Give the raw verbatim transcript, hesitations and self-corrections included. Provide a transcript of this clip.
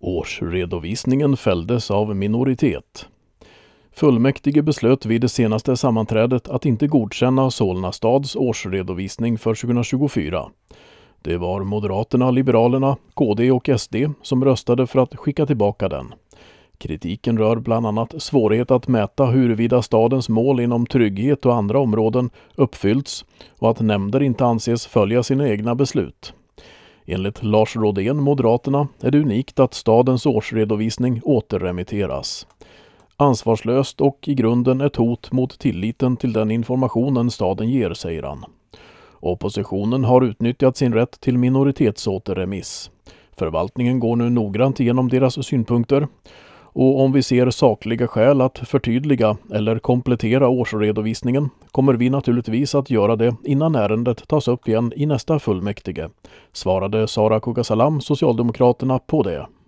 Årsredovisningen fälldes av minoritet. Fullmäktige beslöt vid det senaste sammanträdet att inte godkänna Solna stads årsredovisning för tjugohundratjugofyra. Det var Moderaterna, Liberalerna, K D och S D som röstade för att skicka tillbaka den. Kritiken rör bland annat svårighet att mäta huruvida stadens mål inom trygghet och andra områden uppfyllts och att nämnder inte anses följa sina egna beslut. Enligt Lars Rodén, Moderaterna, är det unikt att stadens årsredovisning återremitteras. Ansvarslöst och i grunden ett hot mot tilliten till den informationen staden ger, säger han. Oppositionen har utnyttjat sin rätt till minoritetsåterremiss. Förvaltningen går nu noggrant igenom deras synpunkter. Och om vi ser sakliga skäl att förtydliga eller komplettera årsredovisningen kommer vi naturligtvis att göra det innan ärendet tas upp igen i nästa fullmäktige, svarade Sara Kukasalam, Socialdemokraterna, på det.